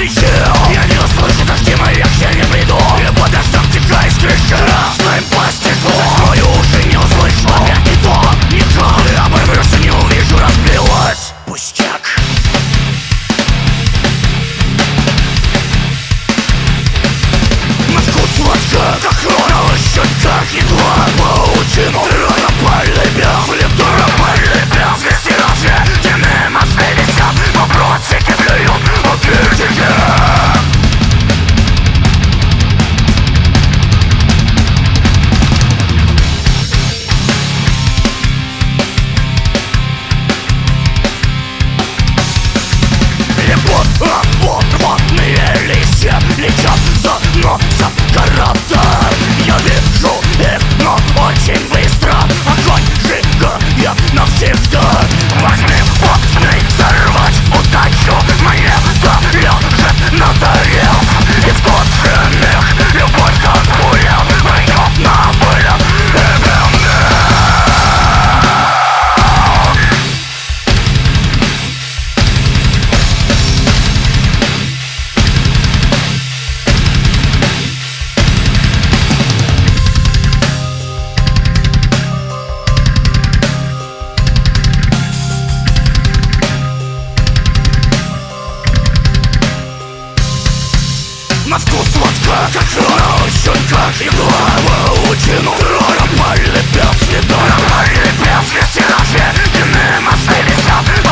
лечил. Я не услышу дожди мои, я не приду. И под дождем текаю с крыши красным пластиком. Закрою уши, не услышу опять не то. Никак я оборвешься, не увижу, разбилась. Пустяк. Сладко, как хрона, щетка, игла, паутину. Дорогопальный бес, хлеб, дорогопальный бес. Вести разве темные мосты висят, но прочики плюют от критики. Рваные листья летят за носом города. Я вижу их, но очень быстро огонь сжигает навсегда. Возьми постный сорвать удачу, мне лежит на тарелке. И в кожаных любовь как пуля пройдет на поле и на вкус сладка, как хрона, щетка, игла, паутину. Дорогопальный бес, не дорогопальный бес. Вести разве темные мосты висят,